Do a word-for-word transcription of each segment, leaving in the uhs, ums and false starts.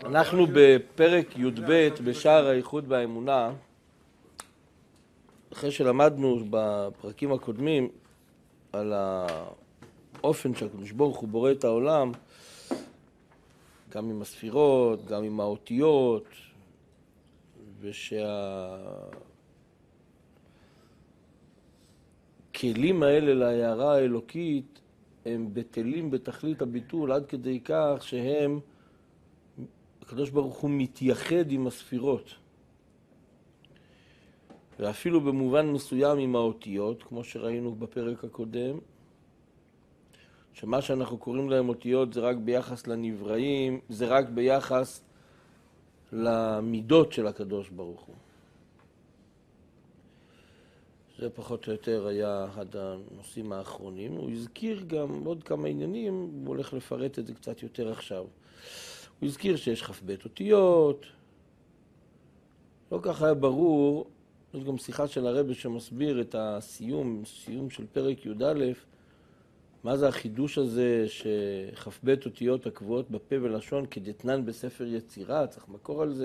אנחנו בפרק י"ב בשער הייחוד והאמונה, אחרי שלמדנו בפרקים הקודמים על האופן שהקדוש ברוך הוא בורא את העולם, גם עם הספירות, גם עם האותיות, ושהכלים האלה להערה האלוקית הם בטלים בתכלית הביטול עד כדי כך שהם, הקדוש ברוך הוא מתייחד עם הספירות. ואפילו במובן מסוים עם האותיות, כמו שראינו בפרק הקודם, שמה שאנחנו קוראים להם אותיות זה רק ביחס לנבראים, זה רק ביחס למידות של הקדוש ברוך הוא. זה פחות או יותר היה אחד הנושאים האחרונים. הוא הזכיר גם עוד כמה עניינים, הוא הולך לפרט את זה קצת יותר עכשיו. הוא הזכיר שיש כ"ב אותיות, לא כך היה ברור, יש גם שיחה של הרבי שמסביר את הסיום, סיום של פרק י"א, מה זה החידוש הזה שכ"ב אותיות הקבועות בפה ולשון כדתנן בספר יצירה, צריך מקור על זה,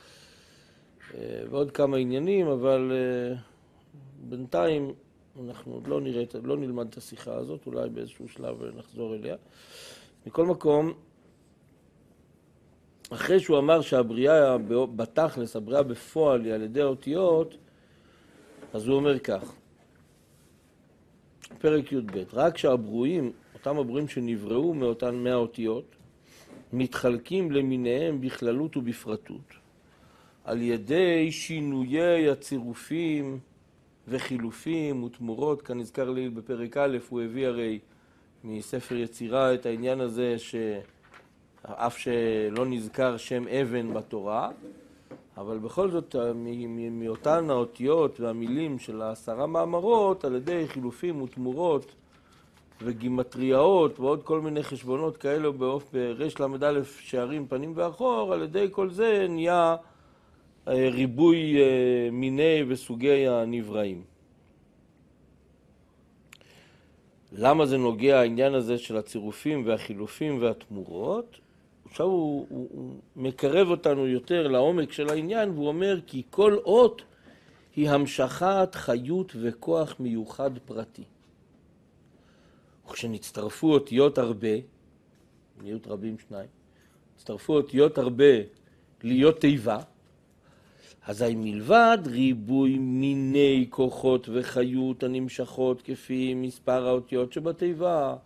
ועוד כמה עניינים, אבל בינתיים אנחנו עוד לא נראה, לא נלמד את השיחה הזאת, אולי באיזשהו שלב נחזור אליה. מכל מקום, אחרי שהוא אמר שהבריאה בתכלס, הבריאה בפועל היא על ידי האותיות, אז הוא אומר כך, פרק י"ב, רק שהברואים, אותם הברואים שנבראו מאותן מהאותיות, מתחלקים למיניהם בכללות ובפרטות, על ידי שינויי הצירופים וחילופים ותמורות, כאן נזכר לי בפרק א', הוא הביא הרי מספר יצירה את העניין הזה ש... אף שלא נזכר שם אבן בתורה, אבל בכל זאת מאותן האותיות והמילים של העשרה מאמרות, על ידי חילופים ותמורות וגימטריאות ועוד כל מיני חשבונות כאלה ברש למד א' שערים פנים ואחור, על ידי כל זה נהיה ריבוי מיני וסוגי הנבראים. למה זה נוגע העניין הזה של הצירופים והחילופים והתמורות? עכשיו הוא, הוא, הוא מקרב אותנו יותר לעומק של העניין, והוא אומר כי כל אות היא המשכת חיות וכוח מיוחד פרטי. וכשנצטרפו אותיות הרבה, נהיות רבים שניים, נצטרפו אותיות הרבה להיות תיבה, אזי מלבד ריבוי מיני כוחות וחיות הנמשכות כפי מספר האותיות שבתיבה.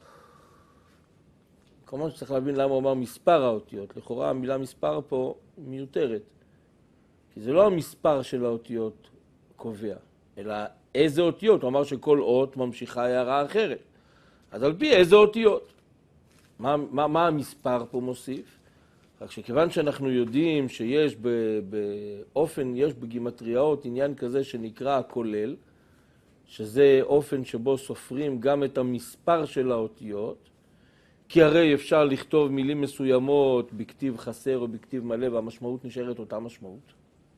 כמובן שצריך להבין למה הוא אמר מספר האותיות. לכאורה המילה מספר פה מיותרת. כי זה לא המספר של האותיות קובע, אלא איזה אותיות. הוא אמר שכל אות ממשיכה הערה אחרת. אז על פי איזה אותיות. מה, מה, מה המספר פה מוסיף? רק שכיוון שאנחנו יודעים שיש באופן, יש בגימטריאות עניין כזה שנקרא הכולל, שזה אופן שבו סופרים גם את המספר של האותיות, כי הרי אפשר לכתוב מילים מסוימות בכתיב חסר או בכתיב מלא, והמשמעות נשארת אותה משמעות.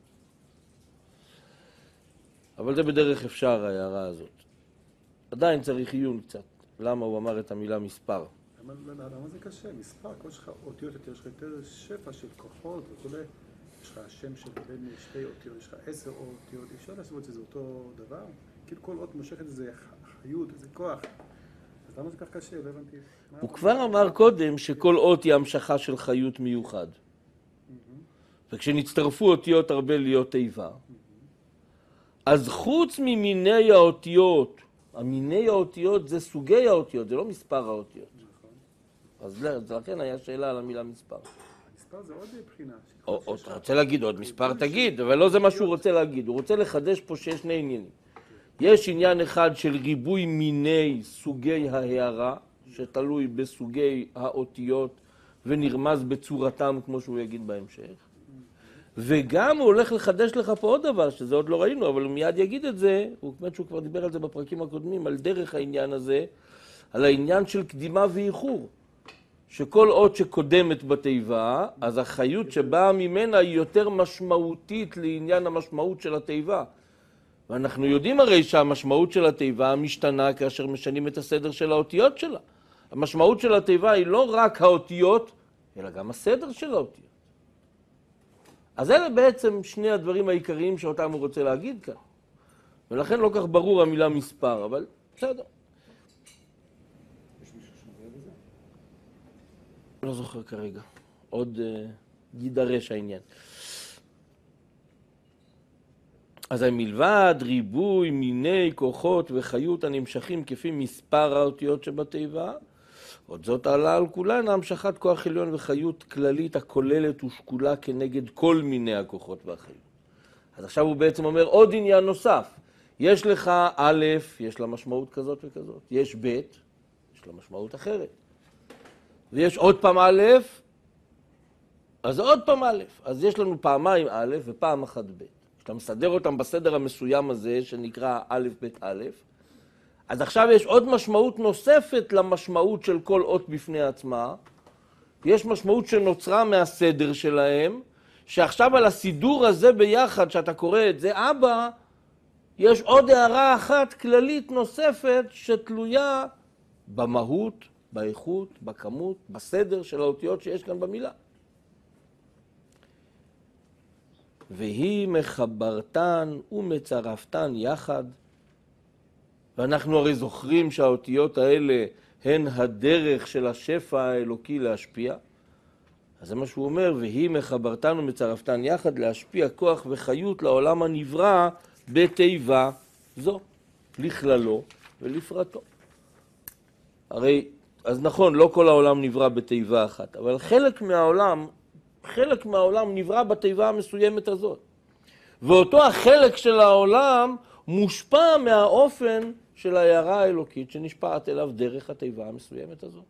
אבל זה בדרך אפשר ההערה הזאת. עדיין צריך עיון קצת. למה הוא אמר את המילה מספר? למה, למה זה קשה? מספר, כל שלך אותיות, יש לך יותר שפע של כוחות וכו'. יש לך השם של בין שתי אותיות, יש לך עשר אותיות, אפשר לעשות את זה, זה אותו דבר? כאילו כל אות מושכת איזה חיות, איזה כוח. אז למה זה כך קשה? לא הבנתי. הוא כבר אמר קודם שכל אות היא המשכה של חיות מיוחד. וכשנצטרפו אותיות הרבה להיות תיבה, אז חוץ ממיני האותיות, המיני האותיות זה סוגי האותיות, זה לא מספר האותיות. אז לכן היה שאלה על המילה מספר. מספר זה עוד בחינה. אתה רוצה להגיד עוד מספר, תגיד, אבל לא זה מה שהוא רוצה להגיד. הוא רוצה לחדש פה שיש שני עניינים. יש עניין אחד של ריבוי מיני סוגי ההערה, שתלוי בסוגי האותיות ונרמז בצורתם, כמו שהוא יגיד בהמשך. וגם הוא הולך לחדש לך פה עוד דבר, שזה עוד לא ראינו, אבל הוא מיד יגיד את זה, הוא באמת שהוא כבר דיבר על זה בפרקים הקודמים, על דרך העניין הזה, על העניין של קדימה ואיחור. שכל אות שקודמת בתיבה, אז החיות שבאה ממנה היא יותר משמעותית לעניין המשמעות של התיבה. ואנחנו יודעים הרי שהמשמעות של התיבה משתנה כאשר משנים את הסדר של האותיות שלה. המשמעות של התיבה היא לא רק האותיות, אלא גם הסדר של האותיות. אז אלה בעצם שני הדברים העיקריים שאותם הוא רוצה להגיד כאן. ולכן לא כך ברור המילה מספר, אבל בסדר. יש מישהו שמובא בזה? לא זוכר כרגע. עוד uh, יידרש העניין. אז מלבד ריבוי מיני כוחות וחיות הנמשכים כפי מספר האותיות שבתיבה, עוד זאת עלה על כולן המשכת כוח עליון וחיות כללית הכוללת ושקולה כנגד כל מיני הכוחות והחיות. אז עכשיו הוא בעצם אומר עוד עניין נוסף. יש לך א', יש לה משמעות כזאת וכזאת. יש ב', יש לה משמעות אחרת. ויש עוד פעם א', אז עוד פעם א'. אז יש לנו פעמיים א' ופעם אחת ב'. כשאתה מסדר אותם בסדר המסוים הזה שנקרא א' ב' א', אז עכשיו יש עוד משמעות נוספת למשמעות של כל אות בפני עצמה. יש משמעות שנוצרה מהסדר שלהם, שעכשיו על הסידור הזה ביחד, שאתה קורא את זה אבא, יש עוד הערה אחת כללית נוספת שתלויה במהות, באיכות, בכמות, בסדר של האותיות שיש כאן במילה. והיא מחברתן ומצרפתן יחד. ואנחנו הרי זוכרים שהאותיות האלה הן הדרך של השפע האלוקי להשפיע. אז זה מה שהוא אומר, והיא מחברתן ומצרפתן יחד להשפיע כוח וחיות לעולם הנברא בתיבה זו, לכללו ולפרטו. הרי, אז נכון, לא כל העולם נברא בתיבה אחת, אבל חלק מהעולם, חלק מהעולם נברא בתיבה המסוימת הזאת. ואותו החלק של העולם מושפע מהאופן של ההערה האלוקית שנשפעת אליו דרך התיבה המסוימת הזאת.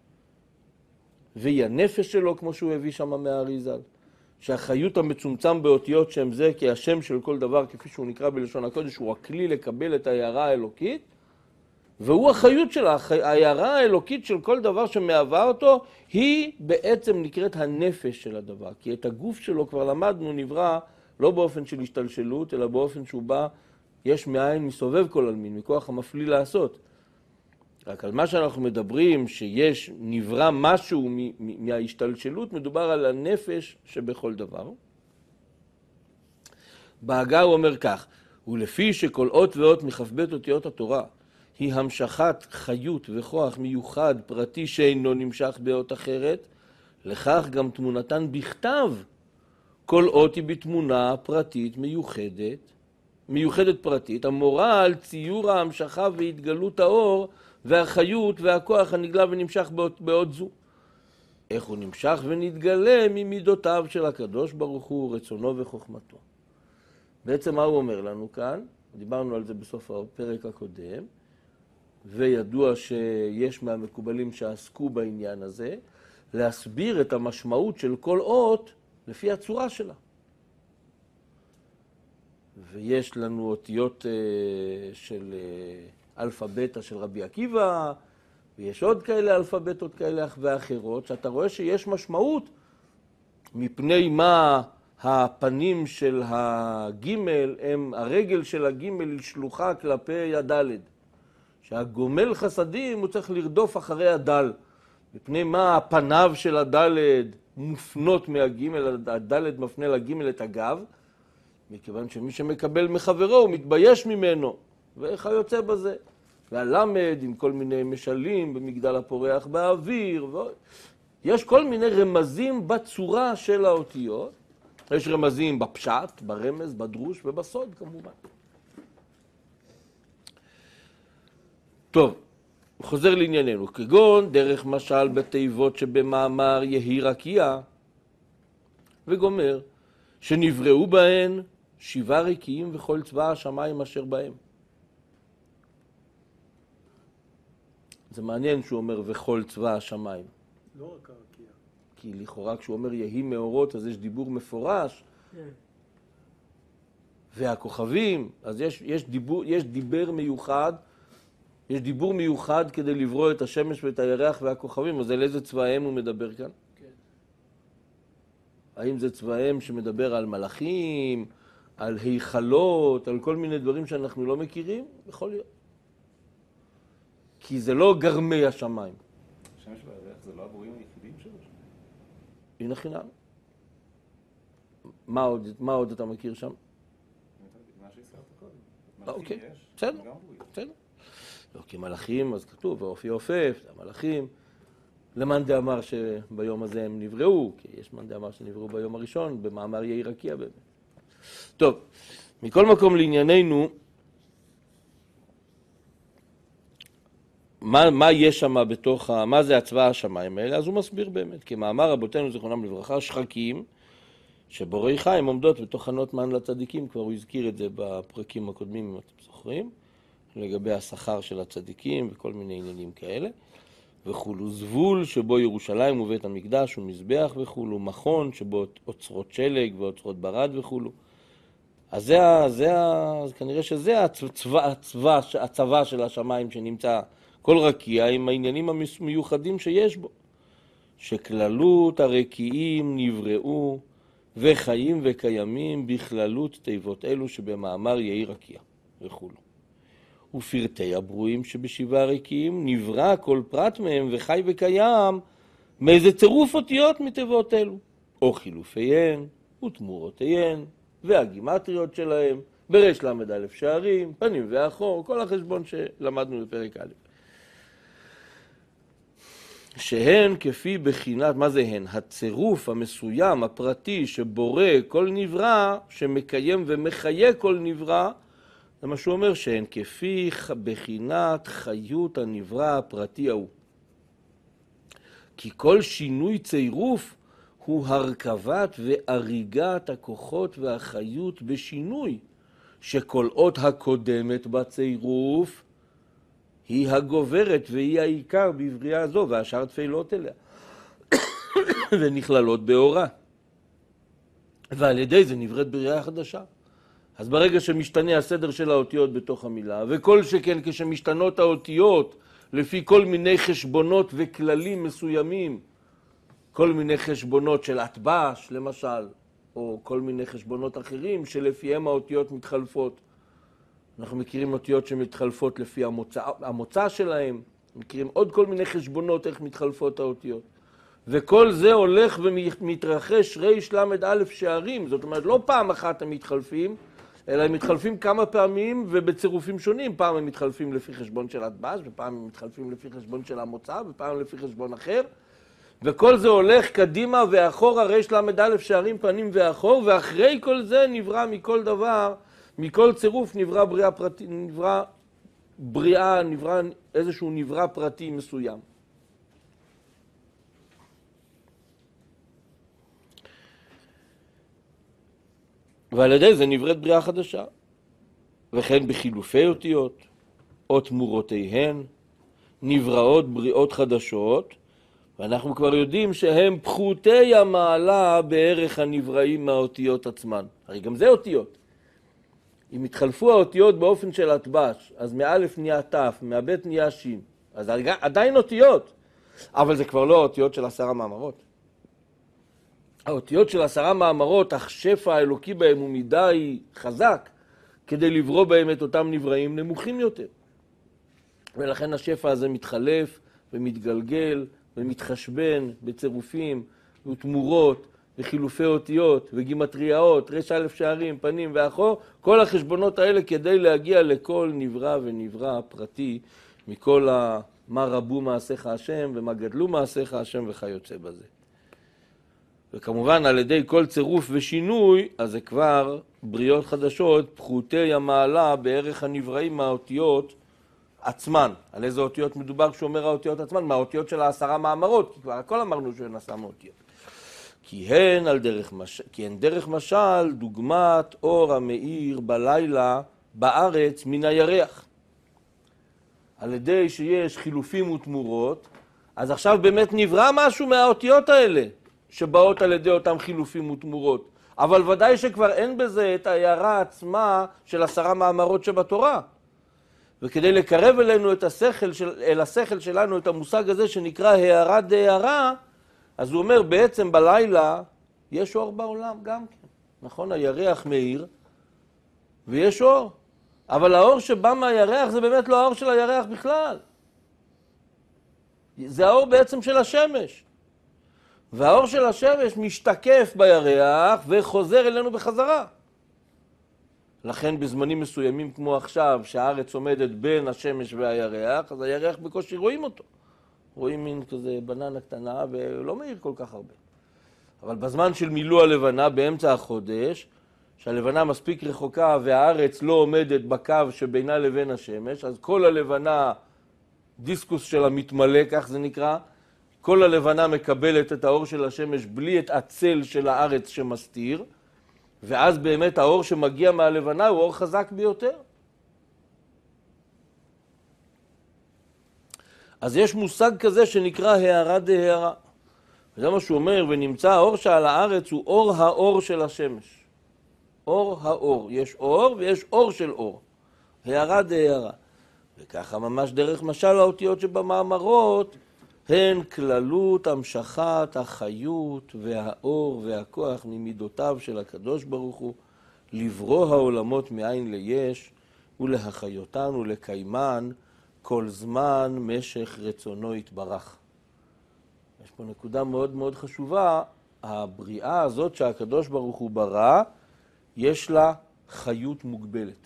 והיא הנפש שלו, כמו שהוא הביא שם מהאריז"ל, שהחיות המצומצם באותיות שם זה, כי השם של כל דבר, כפי שהוא נקרא בלשון הקודש, הוא הכלי לקבל את ההערה האלוקית, והוא החיות שלה, ההערה האלוקית של כל דבר שמהווה אותו, היא בעצם נקראת הנפש של הדבר, כי את הגוף שלו כבר למדנו נברא לא באופן של השתלשלות, אלא באופן שהוא בא, יש מאין מסובב כל עלמין, מכוח המפליא לעשות. רק על מה שאנחנו מדברים, שיש, נברא משהו מההשתלשלות, מדובר על הנפש שבכל דבר. בהגה הוא אומר כך, ולפי שכל אות ואות מכ"ב אותיות התורה, היא המשכת חיות וכוח מיוחד פרטי שאינו נמשך באות אחרת, לכך גם תמונתן בכתב. כל אות היא בתמונה פרטית מיוחדת, מיוחדת פרטית, המורה על ציור ההמשכה והתגלות האור והחיות והכוח הנגלה ונמשך באות, באות זו. איך הוא נמשך ונתגלה ממידותיו של הקדוש ברוך הוא, רצונו וחוכמתו. בעצם מה הוא אומר לנו כאן? דיברנו על זה בסוף הפרק הקודם, וידוע שיש מהמקובלים שעסקו בעניין הזה, להסביר את המשמעות של כל אות לפי הצורה שלה. ויש לנו אותיות של אלפא בטא של רבי עקיבא, ויש עוד כאלה אלפא בטאות כאלה ואחרות, שאתה רואה שיש משמעות מפני מה הפנים של הגימל, הם, הרגל של הגימל היא שלוחה כלפי הדלת. שהגומל חסדים הוא צריך לרדוף אחרי הדל. מפני מה הפניו של הדלת מופנות מהגימל, הדלת מפנה לגימל את הגב, מכיוון שמי שמקבל מחברו הוא מתבייש ממנו, ואיך היוצא בזה. והלמד עם כל מיני משלים במגדל הפורח באוויר, ו... יש כל מיני רמזים בצורה של האותיות, יש רמזים בפשט, ברמז, בדרוש ובסוד כמובן. טוב, חוזר לענייננו, כגון דרך משל בתיבות שבמאמר יהי רקיע, וגומר, שנבראו בהן שבעה רקיעים וכל צבא השמיים אשר בהם. זה מעניין שהוא אומר וכל צבא השמיים. לא רק הרקיע. כי לכאורה כשהוא אומר יהי מאורות, אז יש דיבור מפורש. כן. והכוכבים, אז יש, יש, דיבור, יש דיבר מיוחד, יש דיבור מיוחד כדי לברוא את השמש ואת הירח והכוכבים, אז על איזה צבאם הוא מדבר כאן? כן. האם זה צבאם שמדבר על מלאכים, על היכלות, על כל מיני דברים שאנחנו לא מכירים? יכול להיות. כי זה לא גרמי השמיים. השמש והירח זה לא הבורים היחידים שלו? הנה חינם. מה עוד, מה עוד אתה מכיר שם? מה שהזכרת קודם. אוקיי, בסדר, בסדר. לא, כי מלאכים, אז כתוב, ואופי עופף, המלאכים. למאן דאמר שביום הזה הם נבראו, כי יש מאן דאמר שנבראו ביום הראשון, במאמר יאיר רקיע באמת. טוב, מכל מקום לענייננו, מה, מה יש שם בתוך, מה זה הצבא השמיים האלה? אז הוא מסביר באמת, כי מאמר רבותינו זיכרונם לברכה, שחקים, שבורי חיים עומדות בתוך חנות מן לצדיקים, כבר הוא הזכיר את זה בפרקים הקודמים, אם אתם זוכרים, לגבי השכר של הצדיקים וכל מיני עניינים כאלה. וכולו זבול שבו ירושלים ובית המקדש ומזבח וכולו, מכון שבו אוצרות שלג ואוצרות ברד וכולו. אז זה, זה, אז כנראה שזה הצבא, הצבא, הצבא של השמיים שנמצא כל רקיע עם העניינים המיוחדים שיש בו. שכללות הרקיעים נבראו וחיים וקיימים בכללות תיבות אלו שבמאמר יאיר רקיע וכולו. ופרטי הברואים שבשבעה רקיעים נברא כל פרט מהם וחי וקיים מאיזה צירוף אותיות מתיבות אלו, או חילופיהן ותמורותיהן והגימטריות שלהם, ברש למד א' שערים, פנים ואחור, כל החשבון שלמדנו בפרק א'. שהן כפי בחינת, מה זה הן? הצירוף המסוים, הפרטי, שבורא כל נברא, שמקיים ומחיה כל נברא, זה מה שהוא אומר, שהן כפי בחינת חיות הנברא הפרטי ההוא. כי כל שינוי צירוף הוא הרכבת ואריגת הכוחות והחיות בשינוי, שכל אות הקודמת בצירוף היא הגוברת והיא העיקר בבריאה זו, והשאר תפילות אליה, ונכללות באורה. ועל ידי זה נבראת בריאה חדשה. אז ברגע שמשתנה הסדר של האותיות בתוך המילה, וכל שכן כשמשתנות האותיות לפי כל מיני חשבונות וכללים מסוימים, כל מיני חשבונות של אטבש למשל, או כל מיני חשבונות אחרים שלפיהם האותיות מתחלפות. אנחנו מכירים אותיות שמתחלפות לפי המוצא, המוצא שלהם, מכירים עוד כל מיני חשבונות איך מתחלפות האותיות. וכל זה הולך ומתרחש ריש למד א' שערים, זאת אומרת לא פעם אחת הם מתחלפים, אלא הם מתחלפים כמה פעמים ובצירופים שונים. פעם הם מתחלפים לפי חשבון של אטבש, ופעם הם מתחלפים לפי חשבון של המוצא, ופעם לפי חשבון אחר. וכל זה הולך קדימה ואחורה, ריש למד א' שערים פנים ואחור, ואחרי כל זה נברא מכל דבר, מכל צירוף נברא בריאה פרטי, נברא בריאה, נברא איזשהו נברא פרטי מסוים. ועל ידי זה נבראת בריאה חדשה. וכן בחילופי אותיות, או תמורותיהן, נבראות בריאות חדשות, ואנחנו כבר יודעים שהם פחותי המעלה בערך הנבראים מהאותיות עצמן. הרי גם זה אותיות. אם התחלפו האותיות באופן של אטבש, אז מאלף נהיה תף, מהבית נהיה שין, אז עדיין אותיות, אבל זה כבר לא האותיות של עשרה מאמרות. האותיות של עשרה מאמרות, השפע האלוקי בהם הוא מדי חזק, כדי לברוא בהם את אותם נבראים נמוכים יותר. ולכן השפע הזה מתחלף ומתגלגל ומתחשבן בצירופים ותמורות וחילופי אותיות וגימטריאות, רש א' שערים, פנים ואחור, כל החשבונות האלה כדי להגיע לכל נברא ונברא פרטי מכל מה רבו מעשיך השם ומה גדלו מעשיך השם וכיוצא בזה. וכמובן על ידי כל צירוף ושינוי, אז זה כבר בריאות חדשות, פחותי המעלה בערך הנבראים מהאותיות עצמן. על איזה אותיות מדובר כשאומר האותיות עצמן? מהאותיות של העשרה מאמרות, כי כבר הכל אמרנו שהן עשה מאותיות. כי הן, על דרך מש... כי הן דרך משל דוגמת אור המאיר בלילה בארץ מן הירח. על ידי שיש חילופים ותמורות, אז עכשיו באמת נברא משהו מהאותיות האלה, שבאות על ידי אותם חילופים ותמורות. אבל ודאי שכבר אין בזה את ההערה עצמה של עשרה מאמרות שבתורה. וכדי לקרב אלינו את השכל של, אל השכל שלנו את המושג הזה שנקרא הערה דהערה, אז הוא אומר בעצם בלילה יש אור בעולם גם כן. נכון, הירח מאיר ויש אור. אבל האור שבא מהירח זה באמת לא האור של הירח בכלל. זה האור בעצם של השמש. והאור של השמש משתקף בירח וחוזר אלינו בחזרה. לכן בזמנים מסוימים כמו עכשיו, שהארץ עומדת בין השמש והירח, אז הירח בקושי רואים אותו. רואים מין כזה בננה קטנה ולא מאיר כל כך הרבה. אבל בזמן של מילוא הלבנה באמצע החודש, שהלבנה מספיק רחוקה והארץ לא עומדת בקו שבינה לבין השמש, אז כל הלבנה, דיסקוס שלה מתמלא, כך זה נקרא, כל הלבנה מקבלת את האור של השמש בלי את הצל של הארץ שמסתיר, ואז באמת האור שמגיע מהלבנה הוא אור חזק ביותר. אז יש מושג כזה שנקרא הערה דהערה. וזה מה שהוא אומר, ונמצא האור שעל הארץ הוא אור האור של השמש. אור האור. יש אור ויש אור של אור. הערה דהערה. וככה ממש דרך משל האותיות שבמאמרות, הן כללות, המשכת, החיות והאור והכוח ממידותיו של הקדוש ברוך הוא, לברוא העולמות מאין ליש, ולהחיותן ולקיימן, כל זמן משך רצונו יתברך. יש פה נקודה מאוד מאוד חשובה, הבריאה הזאת שהקדוש ברוך הוא ברא, יש לה חיות מוגבלת.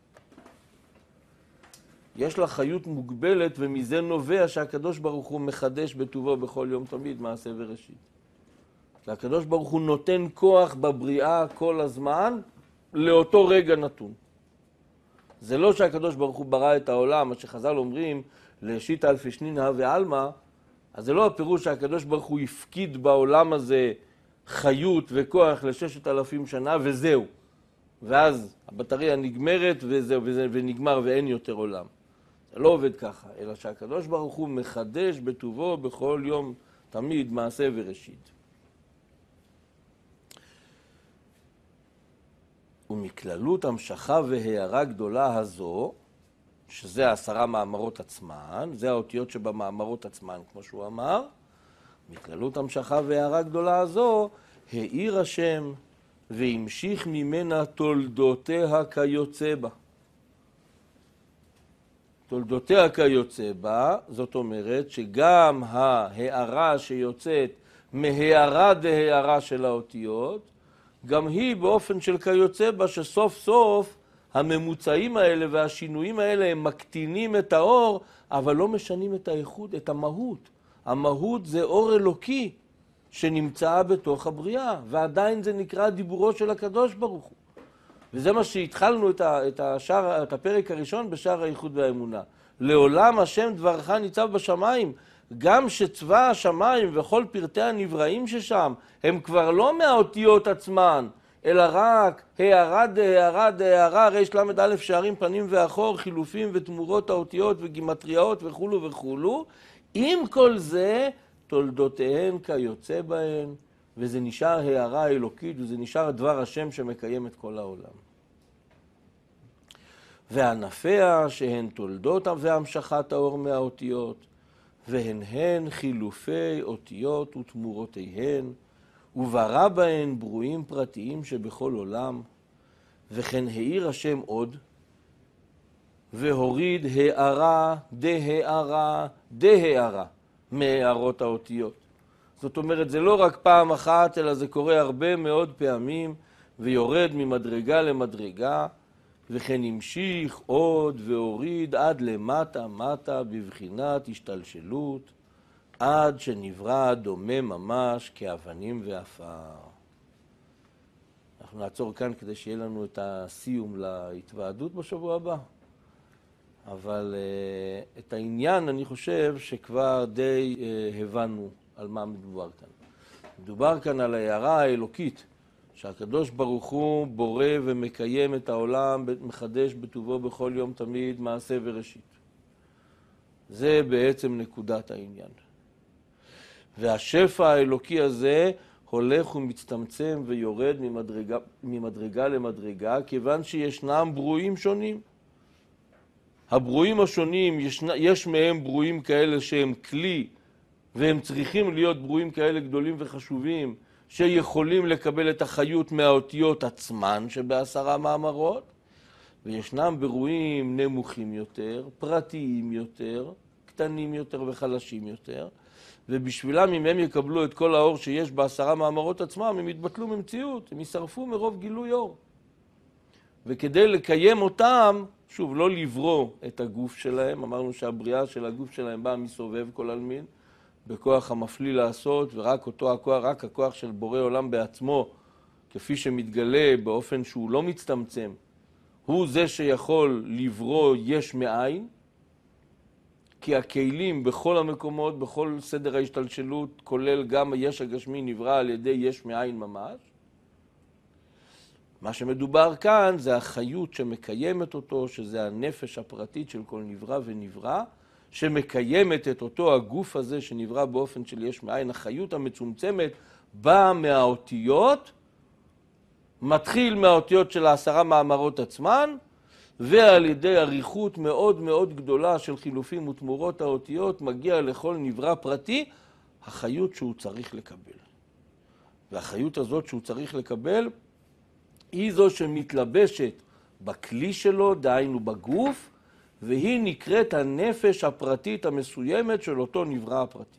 יש לה חיות מוגבלת, ומזה נובע שהקדוש ברוך הוא מחדש בטובו בכל יום תמיד מעשה וראשית. שהקדוש ברוך הוא נותן כוח בבריאה כל הזמן לאותו רגע נתון. זה לא שהקדוש ברוך הוא ברא את העולם, מה שחז"ל אומרים, לשיטא אלפי שנינא ועלמא, אז זה לא הפירוש שהקדוש ברוך הוא הפקיד בעולם הזה חיות וכוח לששת אלפים שנה וזהו. ואז הבטריה נגמרת וזהו, וזה, ונגמר ואין יותר עולם. זה לא עובד ככה, אלא שהקדוש ברוך הוא מחדש בטובו בכל יום תמיד מעשה וראשית. ומכללות המשכה והערה גדולה הזו, שזה העשרה מאמרות עצמן, זה האותיות שבמאמרות עצמן, כמו שהוא אמר, מכללות המשכה והערה גדולה הזו, העיר השם והמשיך ממנה תולדותיה כיוצא בה. תולדותיה כיוצא בה, זאת אומרת שגם ההערה שיוצאת מהערה דהערה של האותיות, גם היא באופן של כיוצא בה, שסוף סוף הממוצעים האלה והשינויים האלה הם מקטינים את האור, אבל לא משנים את האיכות, את המהות. המהות זה אור אלוקי שנמצא בתוך הבריאה, ועדיין זה נקרא דיבורו של הקדוש ברוך הוא. וזה מה שהתחלנו את, ה, את, השער, את הפרק הראשון בשער הייחוד והאמונה. לעולם השם דברך ניצב בשמיים, גם שצבא השמיים וכל פרטי הנבראים ששם, הם כבר לא מהאותיות עצמן, אלא רק הערה דהערה דהערה, ריש למד א' שערים פנים ואחור, חילופים ותמורות האותיות וגימטריות וכולו וכולו. עם כל זה, תולדותיהן כיוצא בהן, וזה נשאר הערה אלוקית, וזה נשאר דבר השם שמקיים את כל העולם. וענפיה שהן תולדות והמשכת האור מהאותיות, והן הן חילופי אותיות ותמורותיהן, וברא בהן ברואים פרטיים שבכל עולם, וכן העיר השם עוד, והוריד הערה דהערה דהערה מהערות האותיות. זאת אומרת, זה לא רק פעם אחת, אלא זה קורה הרבה מאוד פעמים, ויורד ממדרגה למדרגה, וכן המשיך עוד והוריד עד למטה מטה בבחינת השתלשלות, עד שנברא דומה ממש כאבנים ואפר. אנחנו נעצור כאן כדי שיהיה לנו את הסיום להתוועדות בשבוע הבא. אבל uh, את העניין אני חושב שכבר די uh, הבנו על מה מדובר כאן. מדובר כאן על ההערה האלוקית, שהקדוש ברוך הוא בורא ומקיים את העולם, מחדש בטובו בכל יום תמיד מעשה וראשית. זה בעצם נקודת העניין. והשפע האלוקי הזה הולך ומצטמצם ויורד ממדרגה, ממדרגה למדרגה, כיוון שישנם ברואים שונים. הברואים השונים, יש, יש מהם ברואים כאלה שהם כלי, והם צריכים להיות ברואים כאלה גדולים וחשובים, שיכולים לקבל את החיות מהאותיות עצמן שבעשרה מאמרות, וישנם ברואים נמוכים יותר, פרטיים יותר, קטנים יותר וחלשים יותר, ובשבילם אם הם יקבלו את כל האור שיש בעשרה מאמרות עצמם, הם יתבטלו ממציאות, הם יישרפו מרוב גילוי אור. וכדי לקיים אותם, שוב, לא לברוא את הגוף שלהם, אמרנו שהבריאה של הגוף שלהם באה מסובב כל עלמין, בכוח המפליא לעשות, ורק אותו הכוח, רק הכוח של בורא עולם בעצמו, כפי שמתגלה באופן שהוא לא מצטמצם, הוא זה שיכול לברוא יש מאין, כי הכלים בכל המקומות, בכל סדר ההשתלשלות, כולל גם היש הגשמי נברא על ידי יש מאין ממש. מה שמדובר כאן זה החיות שמקיימת אותו, שזה הנפש הפרטית של כל נברא ונברא, שמקיימת את אותו הגוף הזה שנברא באופן של יש מאין. החיות המצומצמת באה מהאותיות, מתחיל מהאותיות של העשרה מאמרות עצמן, ועל ידי עריכות מאוד מאוד גדולה של חילופים ותמורות האותיות, מגיע לכל נברא פרטי החיות שהוא צריך לקבל. והחיות הזאת שהוא צריך לקבל, היא זו שמתלבשת בכלי שלו, דהיינו בגוף, והיא נקראת הנפש הפרטית המסוימת של אותו נברא הפרטי.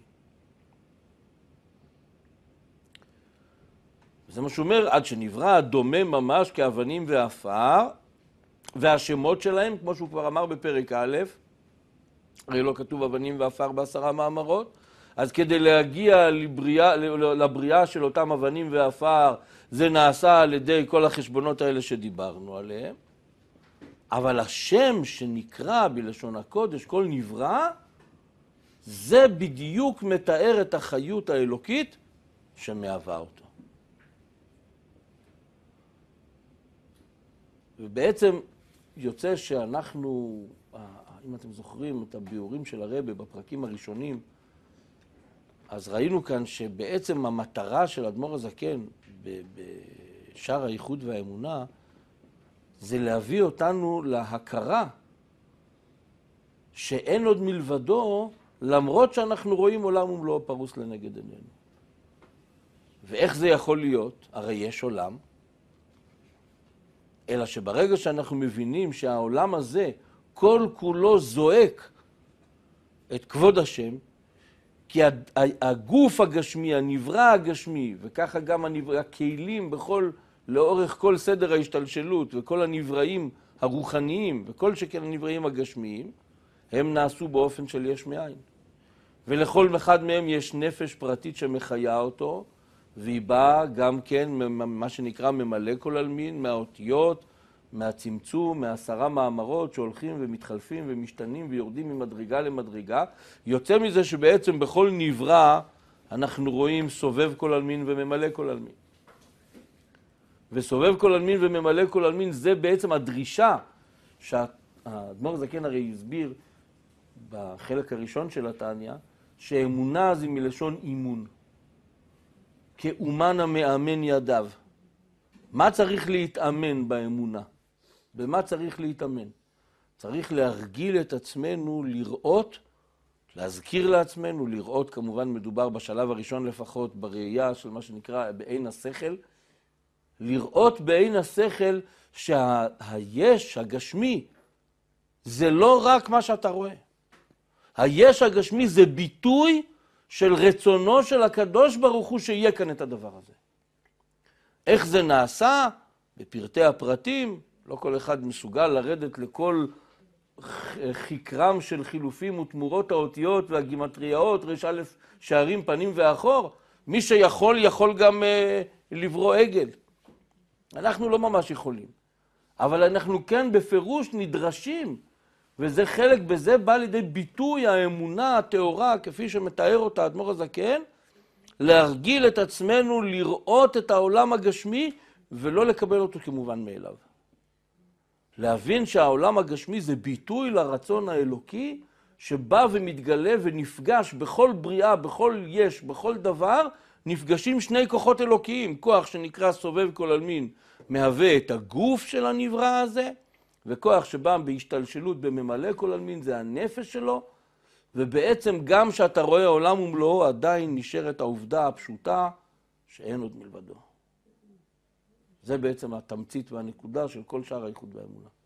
זה מה שאומר, עד שנברא דומה ממש כאבנים ועפר, והשמות שלהם, כמו שהוא כבר אמר בפרק א', הרי לא כתוב אבנים ועפר בעשרה מאמרות, אז כדי להגיע לבריאה, לבריאה של אותם אבנים ועפר, זה נעשה על ידי כל החשבונות האלה שדיברנו עליהם. אבל השם שנקרא בלשון הקודש, כל נברא, זה בדיוק מתאר את החיות האלוקית שמהווה אותו. ובעצם יוצא שאנחנו, אם אתם זוכרים את הביאורים של הרבי בפרקים הראשונים, אז ראינו כאן שבעצם המטרה של אדמו"ר הזקן בשער הייחוד והאמונה, זה להביא אותנו להכרה שאין עוד מלבדו, למרות שאנחנו רואים עולם ומלואו פרוס לנגד עינינו. ואיך זה יכול להיות? הרי יש עולם, אלא שברגע שאנחנו מבינים שהעולם הזה כל כולו זועק את כבוד השם, כי הגוף הגשמי, הנברא הגשמי, וככה גם הנברא, הכלים בכל, לאורך כל סדר ההשתלשלות, וכל הנבראים הרוחניים, וכל שכן הנבראים הגשמיים, הם נעשו באופן של יש מאין. ולכל אחד מהם יש נפש פרטית שמחיה אותו, והיא באה גם כן, מה שנקרא ממלא כל עלמין, מהאותיות, מהצמצום, מעשרה מאמרות שהולכים ומתחלפים ומשתנים ויורדים ממדרגה למדרגה. יוצא מזה שבעצם בכל נברא אנחנו רואים סובב כל עלמין וממלא כל עלמין. וסובב כל עלמין וממלא כל עלמין זה בעצם הדרישה שהאדמו"ר זקן הרי הסביר בחלק הראשון של התניא, שאמונה זה מלשון אימון. כאומן המאמן ידיו. מה צריך להתאמן באמונה? במה צריך להתאמן? צריך להרגיל את עצמנו לראות, להזכיר לעצמנו, לראות כמובן מדובר בשלב הראשון לפחות בראייה של מה שנקרא בעין השכל, לראות בעין השכל שהיש הגשמי זה לא רק מה שאתה רואה. היש הגשמי זה ביטוי של רצונו של הקדוש ברוך הוא שיהיה כאן את הדבר הזה. איך זה נעשה? בפרטי הפרטים, לא כל אחד מסוגל לרדת לכל חיקרם של חילופים ותמורות האותיות והגימטריאות, רש א' שערים פנים ואחור. מי שיכול, יכול גם אה, לברוא עגל. אנחנו לא ממש יכולים. אבל אנחנו כן בפירוש נדרשים, וזה חלק, בזה בא לידי ביטוי האמונה הטהורה, כפי שמתאר אותה האדמו"ר הזקן, להרגיל את עצמנו לראות את העולם הגשמי, ולא לקבל אותו כמובן מאליו. להבין שהעולם הגשמי זה ביטוי לרצון האלוקי, שבא ומתגלה ונפגש בכל בריאה, בכל יש, בכל דבר, נפגשים שני כוחות אלוקיים. כוח שנקרא סובב כל עלמין, מהווה את הגוף של הנברא הזה, וכוח שבא בהשתלשלות בממלא כל עלמין, זה הנפש שלו, ובעצם גם שאתה רואה עולם ומלואו, עדיין נשארת העובדה הפשוטה שאין עוד מלבדו. זה בעצם התמצית והנקודה של כל שאר הייחוד והאמונה.